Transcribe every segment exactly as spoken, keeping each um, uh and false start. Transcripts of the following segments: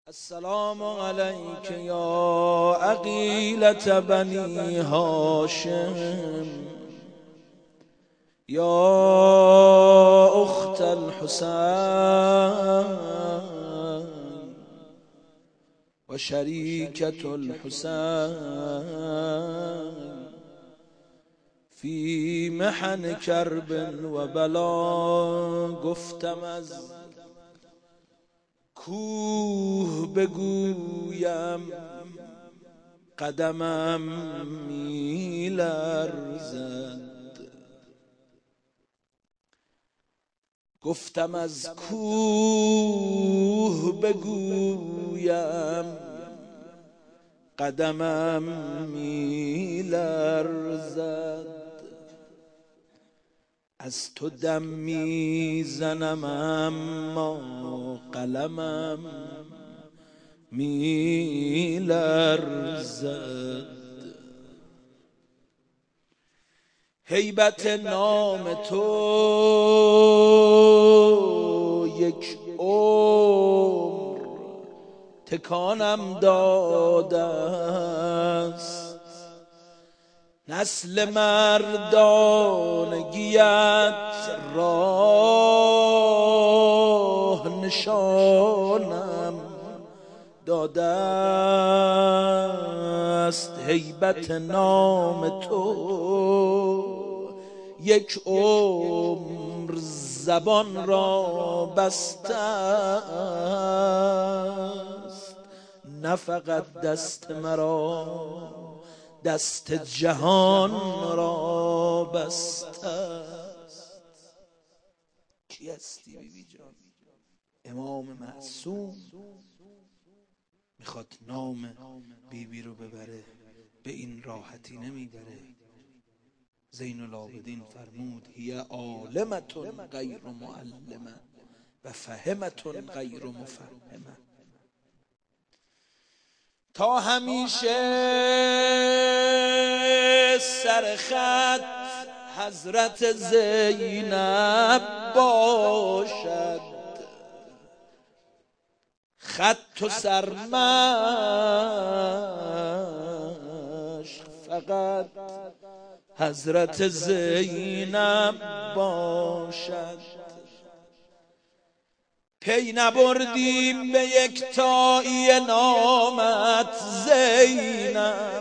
السلام عليك يا عقيلة بني هاشم يا أخت الحسين وشريكة الحسين في محن كرب وبلا. گفتم از کوه بگویم قدمم میلرزد. گفتم از کوه بگویم قدمم میلرزد. از تو دم میزنم اما قلمم میلرزد. هیبت نام تو یک عمر تکانم داده است. نسل مردانگیت راه نشانم داده است. هیبت نام تو یک عمر زبان را بسته است. نه فقط دست مرا دست جهان را بسته است. کی هستی بیبی جان؟ امام معصوم میخواد نام بیبی رو ببره، به این راحتی نمیبره. زین العابدین فرمود هی عالمتون غیر معلمه و فهمتون غیر مفهمه. تا همیشه سرخط حضرت زینب باشد. خط و سرمشق فقط حضرت زینب باشد. پی نبردیم به یک تایی نامت زینب.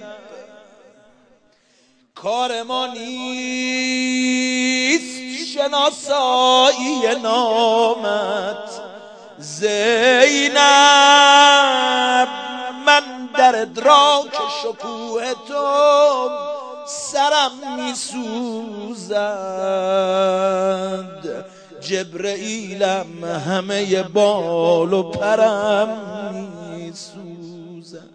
کار ما نیست شناسایی نامت زینب. من در ادراک شکوه تو سرم میسوزد. جبرئیلم همه بال و پرم میسوزد.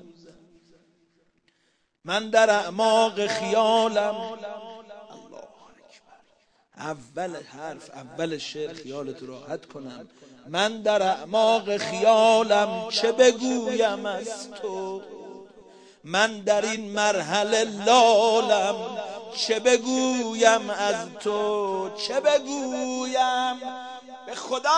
من در اعماق خیالم، الله اکبر، اول حرف اول شعر خیالت راحت کنم. من در اعماق خیالم چه بگویم از تو. من در این مرحله لالم چه بگویم از تو. چه بگویم به خدا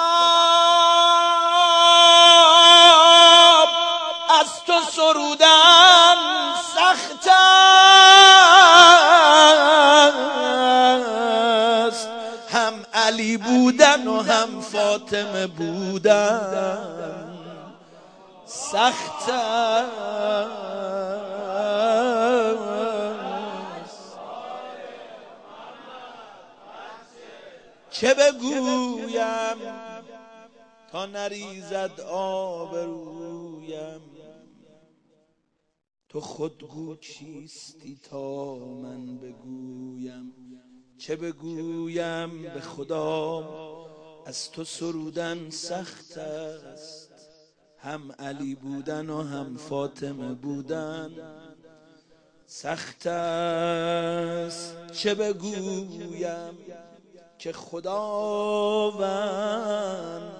از تو سرودن سخت است. هم علی بودن و هم فاطمه بودن سخت است. چه بگویم تا نریزد آبرویم. تو خود گو چیستی تا من بگویم. چه بگویم به خدا از تو سرودن سخت است. هم علی بودن و هم فاطمه بودن سخت است. چه بگویم که خداوند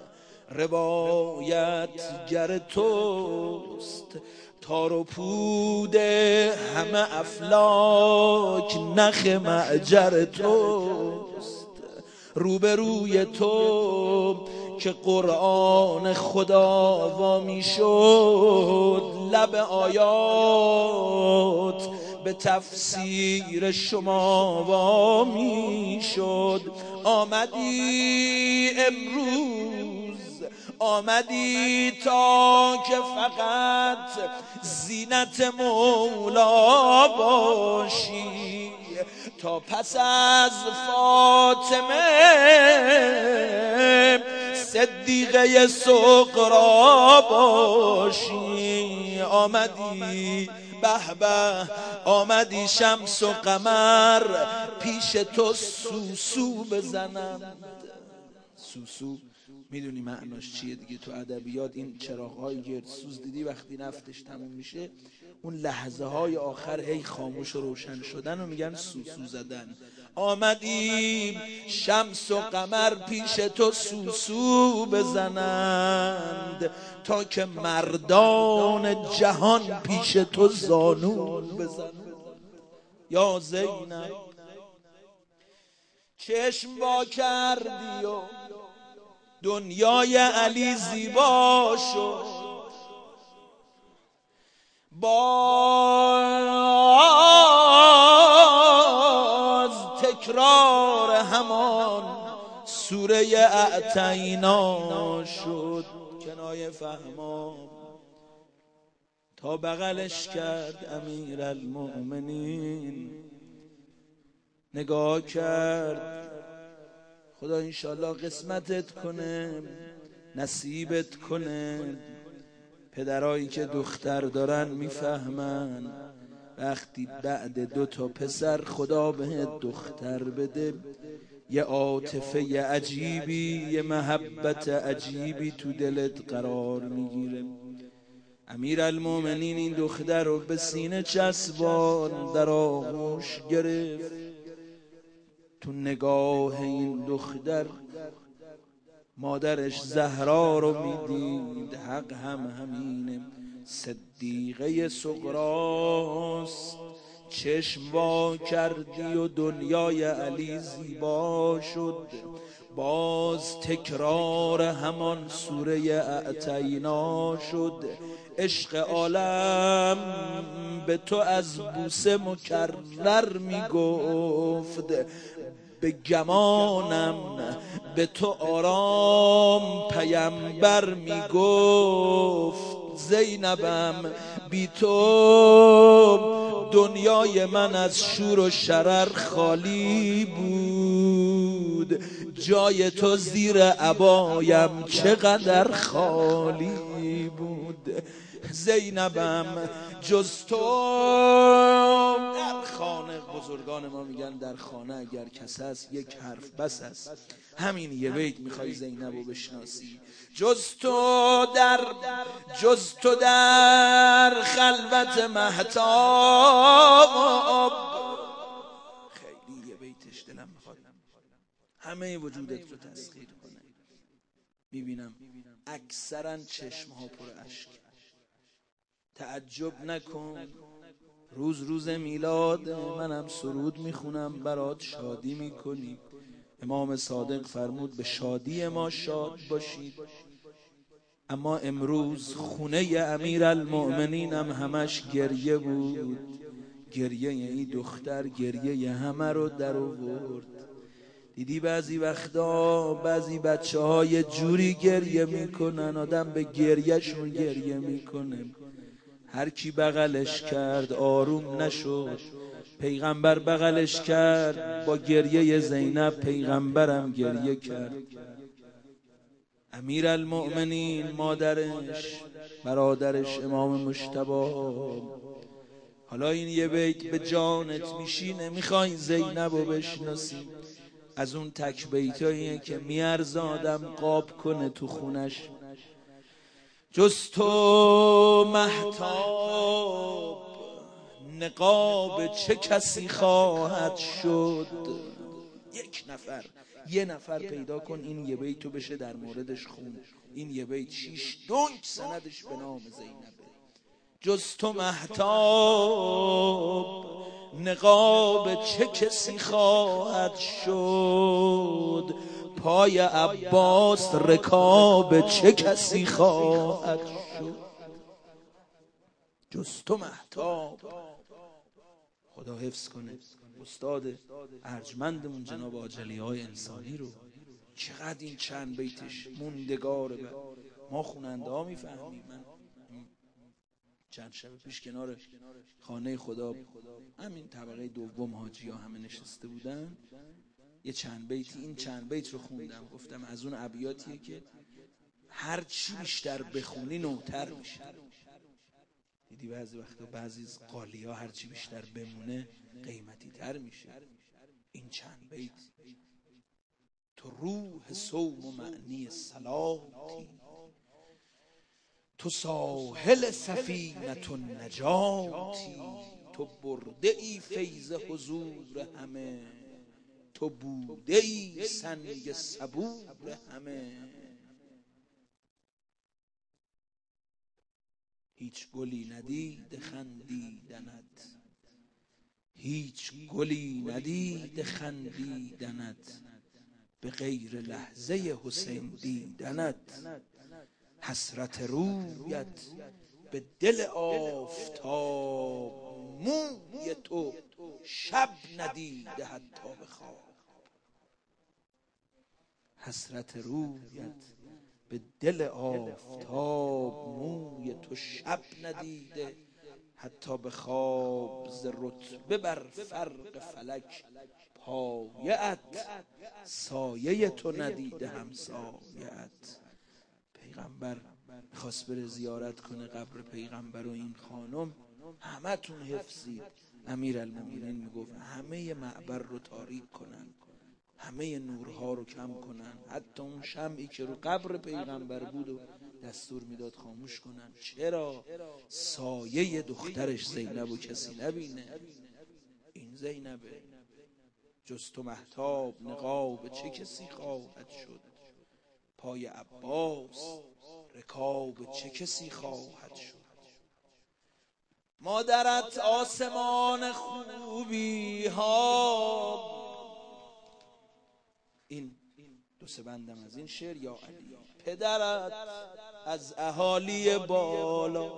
روایت گر توست. تار و پود همه افلاک نخ معجر توست. روبروی تو که قرآن خدا وامی شد، لب آیات به تفسیر شما وامی شد. آمدی امروز، آمدی تا که فقط زینت مولا باشی، تا پس از فاطمه صدیقه صغرا باشی. آمدی به به، آمدی شمس و قمر پیش تو سوسو بزنند. سوسو میدونی معناش چیه دیگه؟ تو ادبیات این چراغ‌های گردسوز دیدی وقتی نفتش تموم میشه اون لحظه های آخر هی خاموش و روشن شدن و میگن سوسو زدن. آمدی شمس و قمر پیش تو سوسو بزنند، تا که مردان جهان پیش تو زانو بزنند. یا زینب چشم وا کردی و دنیای علی زیبا شد، باز تکرار همان سوره اعطینا شد. کنایه فهمام تا بغلش کرد امیر المؤمنین، نگاه کرد. خدا انشالله قسمتت کنه، نصیبت کنه. پدرایی که دختر دارن میفهمن وقتی بعد دو تا پسر خدا بهت دختر بده یه عاطفه عجیبی، یه محبت عجیبی تو دلت قرار میگیره. امیر المومنین این دختر رو به سینه چسبان، در آغوش گرفت. تو نگاه این دختر مادرش زهرا رو میدید، حق هم همینه، صدیقه صغراست. چشم وا کردی و دنیای علی زیبا شد، باز تکرار همان سوره اعطینا شد. عشق عالم به تو از بوسه مکرر میگفت، به گمانم به تو آرام پیمبر میگفت. زینبم بی تو دنیای من از شور و شرر خالی بود، جای تو زیر عبایم چقدر خالی بود. زینبم جز تو، در خانه بزرگان ما میگن در خانه اگر کس هست یک حرف بس است، همین یه بیت میخوای زینبو بشناسی. جز تو در جز تو در خلوت مهتاب، خیلی یه بیتش دلم میخواد همه وجودت رو تسخیر کنه. میبینم اکثرا چشم ها پر اشک. تعجب نکن، روز روز میلاد منم سرود میخونم برات، شادی میکنی. امام صادق فرمود به شادی ما شاد باشید. اما امروز خونه امیر المؤمنین هم همش گریه بود. گریه این دختر گریه همه رو در آورد. دیدی بعضی وقتا بعضی بچه های جوری گریه میکنن آدم به گریهشون گریه میکنه. هر کی بغلش کرد آروم نشد. پیغمبر بغلش کرد، با گریه زینب پیغمبرم گریه کرد. امیر المؤمنین مادرش، برادرش امام مجتبی. حالا این یه بیت به جانت میشینه، میخوای زینبو بشناسی. از اون تک بیتاییه که میارز آدم قاب کنه تو خونش. جز تو مهتاب نقاب چه کسی خواهد شد. یک نفر یه نفر پیدا کن این یه بیتو بشه در موردش خون. این یه بیت شیش دنگ سندش به نام زینبه. جز تو مهتاب نقاب چه کسی خواهد شد. پای عباس رکاب چه کسی خواهد شد جز تو مهتاب. خدا حفظ کنه استاد ارجمندمون جناب آجلی‌های انسانی رو. چقدر این چند بیتش موندگاره. ما خواننده ها میفهمیم. من چند شب پیش کنار خانه خدا همین طبقه دوم حاجی ها همه نشسته بودن، یه چند بیتی این چند بیت رو خوندم. گفتم از اون ابیاتیه که هر چی بیشتر بخونی نوتر میشه. دیدی بعضی وقتا بعضی از قالی ها هر چی بیشتر بمونه قیمتی تر میشه. این چند بیت تو روح صوم و معنی صلاتی، تو ساحل سفینة النجاتی، تو برده ای فیض حضور همه، تو بوده ای سنگ صبور همه. هیچ گلی ندید خندیدنت، هیچ گلی ندید خندیدنت، به غیر لحظه حسین دیدنت. حسرت رویت به دل آفتاب، موی تو شب ندیده حتی به خواب. حسرت رویت به دل آفتاب، موی تو شب ندیده حتی به خواب. ز رتبه بر فرق فلک پایه‌ات، سایه تو ندیده همسایه‌ات. پیغمبر میخواست بره زیارت کنه قبر پیغمبر و این خانم همه تون حفظید. امیرالمومنین میگفت همه معبر رو تاریک کنن، همه نورها رو کم کنن، حتی اون شمعی که رو قبر پیغمبر بود و دستور میداد خاموش کنن. چرا؟ سایه دخترش زینب و کسی نبینه. این زینبه. جز تو مهتاب نقاب چه کسی خواهد شد، پای عباس رکاب چه کسی خواهد شد. مادرت آسمان خوبی ها. این دو سه بندم از این شعر یا علی. پدرت از اهالی بالا،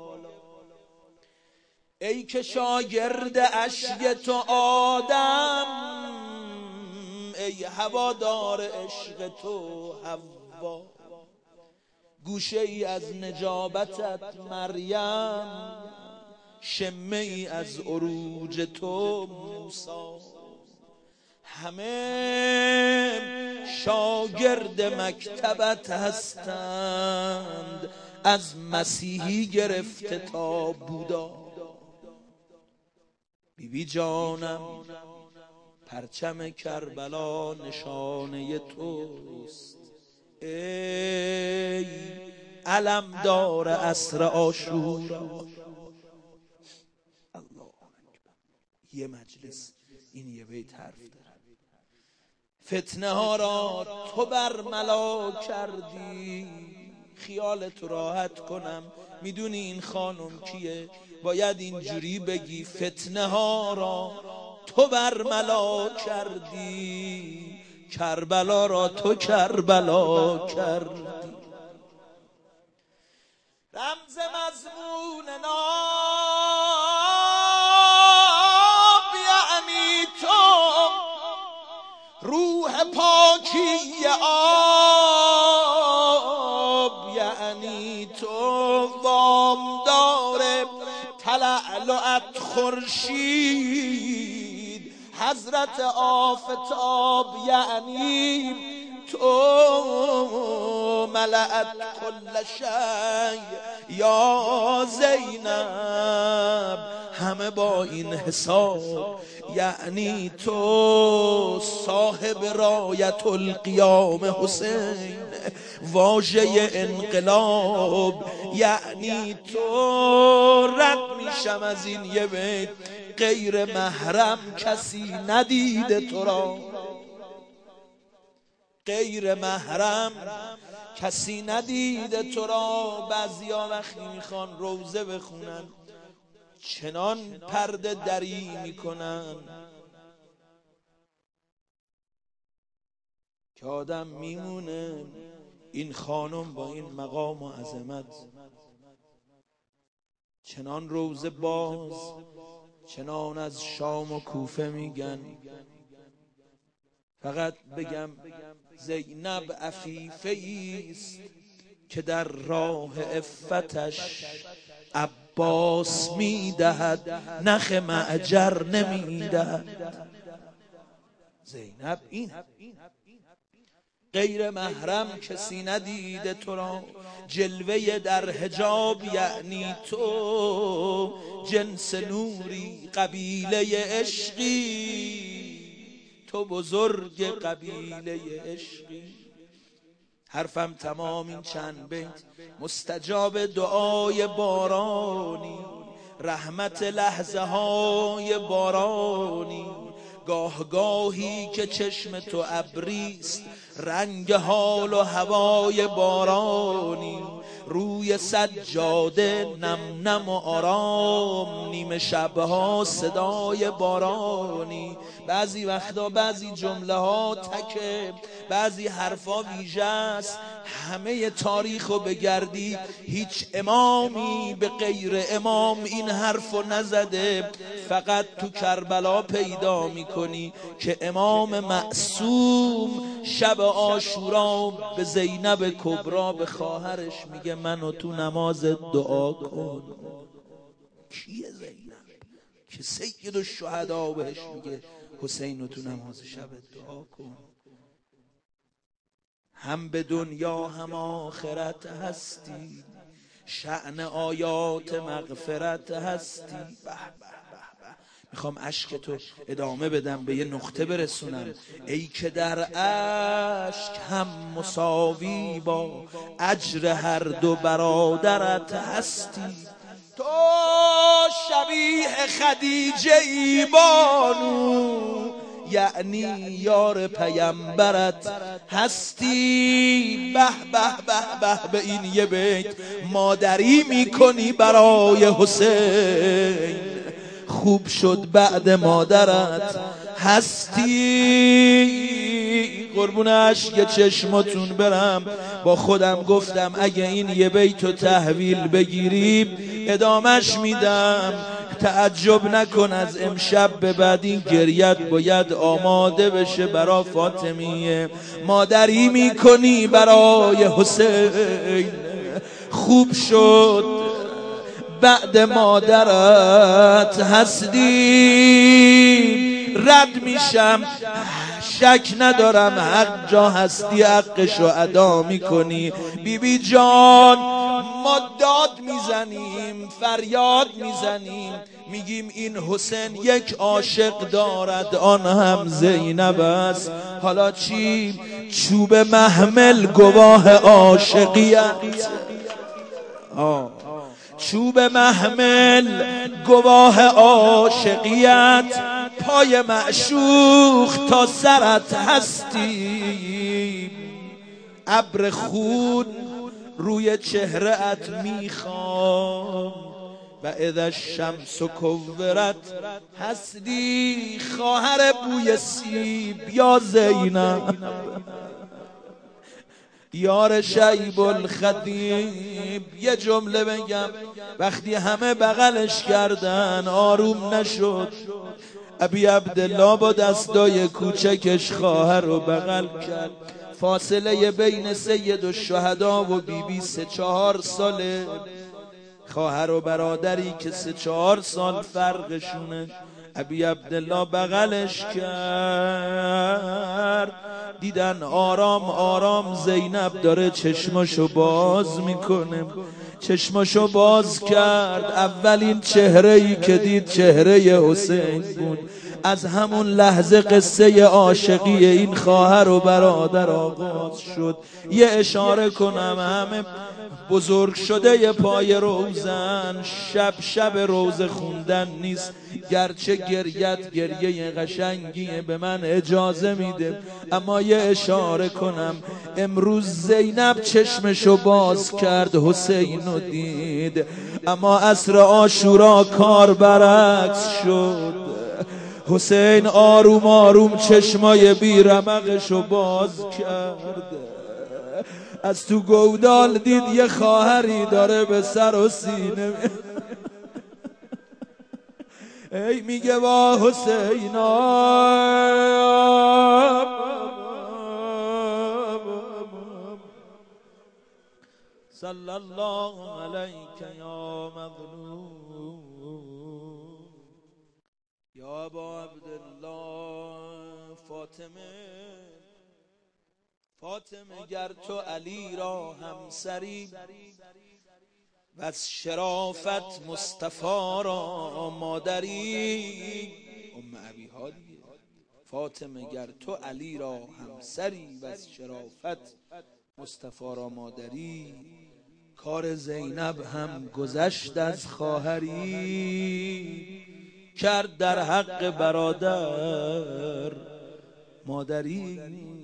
ای که شاگرد اشی تو آدم، ای هوادار عشق تو حوا. گوشه ای از نجابتت مریم، شمه ای از عروج تو موسی. همه شاگرد مکتبت هستند، از مسیحی گرفته تا بودا. بی بی جانم پرچم کربلا نشانه توست، ای علمدار عصر عاشورا. الله اکبر. یه مجلس این یه بیت حرف داره. فتنه ها را تو برملا کردی، خیالت راحت کنم میدونی این خانم کیه؟ باید اینجوری بگی فتنه ها را تو برملا کردی، کربلا را تو کربلا کردی. رمز مضمون ناب یعنی تو، روح پاکی آب یعنی تو، وامدار تلألؤت خورشید حضرت آفتاب یعنی تو، ملأت کل شی یا زینب. همه با این حساب یعنی تو، صاحب رایت القیام حسین، واژه انقلاب یعنی تو. رد میشم از این یه بیت، غیر محرم کسی ندیده تو را، غیر محرم کسی ندیده تو را. بعضیا وقتی میخوان روزه بخونن چنان پرده دری میکنن که آدم میمونه این خانم با این مقام و عظمت چنان روزه باز، چنان از شام و کوفه میگن. فقط بگم زینب عفیفه ایست که در راه عفتش عباس میدهد، نخ معجر نمیدهد. زینب این غیر محرم کسی ندیده تو را، جلوه در حجاب یعنی تو جنس نوری، قبیله عشقی، تو بزرگ قبیله عشقی. حرفم تمام این چند بیت مستجاب دعای بارانی، رحمت لحظه های بارانی. گاه گاهی که چشم تو ابریست، رنگ حال و هوای بارانی. روی سجاده نم نم و آرام، نیمه شبها صدای بارانی. بعضی وقتا بعضی جمله ها تکه، بعضی حرفا ویژه است. همه تاریخو بگردی هیچ امامی به غیر امام این حرفو نزده. فقط تو کربلا پیدا میکنی که امام معصوم شب عاشورا به زینب کبرا به خواهرش میگه منو تو نماز دعا کن. کیه زینب که سید الشهدا بهش میگه حسین تو نماز شب دعا کن؟ هم به دنیا هم آخرت هستی، شأن آیات مغفرت هستی. به به به به. میخوام عشق تو ادامه بدم، به یه نقطه برسونم. ای که در عشق هم مساوی با اجر هر دو برادرت هستی. تو شبیه خدیجه ای بانو، یعنی یار پیامبرت هستی. به به به به به این یه بیت مادری میکنی برای حسین، خوب شد بعد مادرت هستی. قربون اشک چشمتون برم، با خودم گفتم اگه این یه بیتو تحویل بگیریم ادامش میدم. تعجب نکن از امشب به بعد این گریت باید آماده بشه برای فاطمیه. مادری میکنی برای حسین، خوب شد بعد مادرت هستی. رد میشم شک ندارم حق جا هستی، حقشو ادا میکنی. بی بی جان ما داد میزنیم، فریاد میزنیم، میگیم این حسین یک عاشق دارد، آن هم زینب است. حالا چی؟ چوب محمل گواه عاشقیت. آه چوب محمل گواه عاشقیت، پای معشوق تا سرت هستی. ابر خون روی چهره‌ات میخوام و اذا الشمس کورت هستی. خواهر بوی سیب یا زینب، یار شیب الخطیب. یه جمله بگم، وقتی همه بغلش کردن آروم نشد، ابی عبدالله با دستای کوچکش خواهر رو بغل کرد. فاصله بین سید الشهدا و بی بی سه چهار ساله. خواهر و برادری که سه چهار سال فرقشونه. ابی عبدالله بغلش کرد، دیدن آرام آرام زینب داره چشمشو باز میکنه. چشمشو باز کرد، اولین چهره‌ای که دید چهره حسین بود. از همون لحظه قصه عاشقی این خواهر و برادر آغاز شد. یه اشاره کنم، همه بزرگ شده ی پای روزن، شب شب روزه خوندن نیست. گرچه گریت گریه قشنگیه به من اجازه میده، اما یه اشاره کنم. امروز زینب چشمشو باز کرد، حسین رو دید، اما عصر عاشورا کار برعکس شد. حسین آروم آروم چشمای بیرمقشو باز کرده، از تو گودال دید یه خواهری داره به سر و سینه ای میگه وا حسینا صلی الله علیک یا مظلوم یا ابا عبدالله. فاطمه فاطمه گر تو علی را همسری و از شرافت مصطفی را مادری. ام ابیها دیگه. فاطمه گر تو علی را همسری و از شرافت مصطفی را مادری، کار زینب هم گذشت از خواهری، کرد در حق برادر مادری.